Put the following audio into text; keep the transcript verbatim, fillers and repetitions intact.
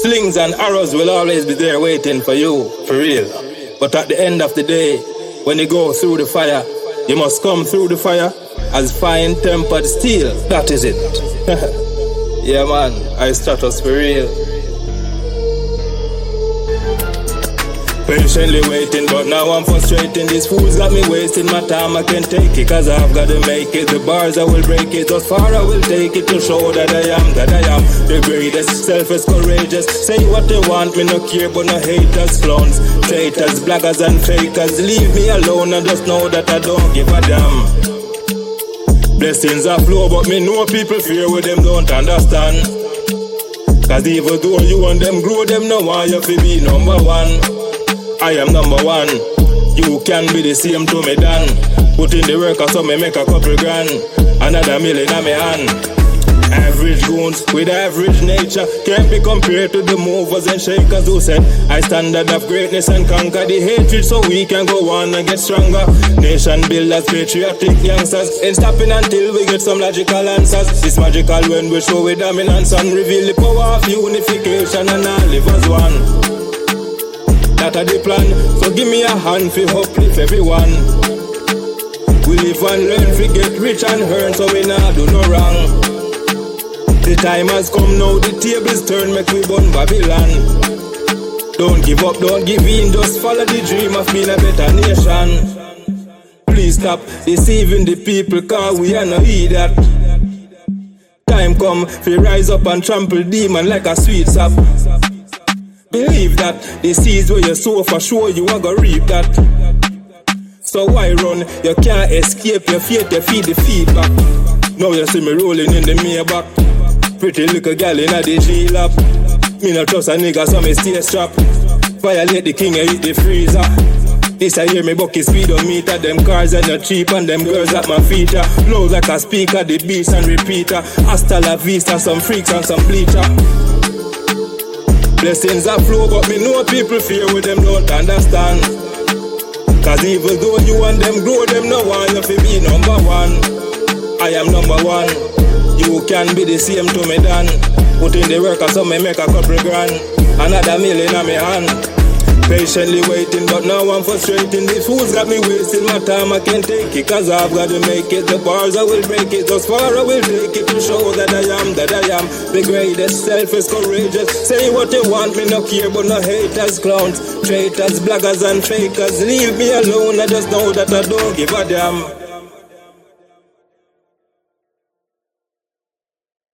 Slings and arrows will always be there waiting for you, for real. But at the end of the day, when you go through the fire, you must come through the fire as fine-tempered steel. That is it. Yeah, man, I status for real. Patiently waiting, but now I'm frustrating. These fools got me wasting my time, I can't take it, cause I've gotta make it. The bars I will break it, thus far I will take it to show that I am, that I am the greatest, selfless, courageous. Say what they want, me no care, but no haters, clowns, traitors, blaggers and fakers. Leave me alone and just know that I don't give a damn. Blessings are flow, but me know people fear what them don't understand. Cause even though you and them grow, them no want you to be number one. I am number one. You can be the same to me, Dan. Put in the work or so me make a couple grand. Another million on me hand. Average goons with average nature can't be compared to the movers and shakers who said I standard of greatness and conquer the hatred so we can go on and get stronger. Nation builders, patriotic youngsters, ain't stopping until we get some logical answers. It's magical when we show with dominance and reveal the power of unification and all live as one. That are the plan, so give me a hand for uplift everyone. We live and learn, we get rich and earn, so we nah do no wrong. The time has come now, the tables turn, make we burn Babylon. Don't give up, don't give in, just follow the dream of being a better nation. Please stop deceiving the people, cause we are no idiot. Time come, we rise up and trample demon like a sweet sap. Believe that the seeds where you sow for sure you are gonna reap that. So why run? You can't escape your fate, you feed the feedback. Now you see me rolling in the Maybach. Pretty little gal in a the G-lap. Me not trust a nigga so me stay strapped. Violate the king and hit the freezer. This I hear me bucky speed on meter. Them cars are not cheap and them girls at my feature. Blows like a speaker, the beats and repeater. Hasta la vista, some freaks and some bleacher. Blessings are flow, but me know people fear what them don't understand. Cause even though you and them grow, them no want you to be number one. I am number one. You can be the same to me, Dan. Put in the work or so me make a couple grand. Another million on me hand. Patiently waiting, but now I'm frustrating. These fools got me wasting my time, I can't take it, cause I've got to make it. The bars I will break it, thus far I will take it to show that I am, that I am the greatest, selfless, courageous. Say what you want, me no care, but no haters, clowns, traitors, blaggers and fakers. Leave me alone, I just know that I don't give a damn.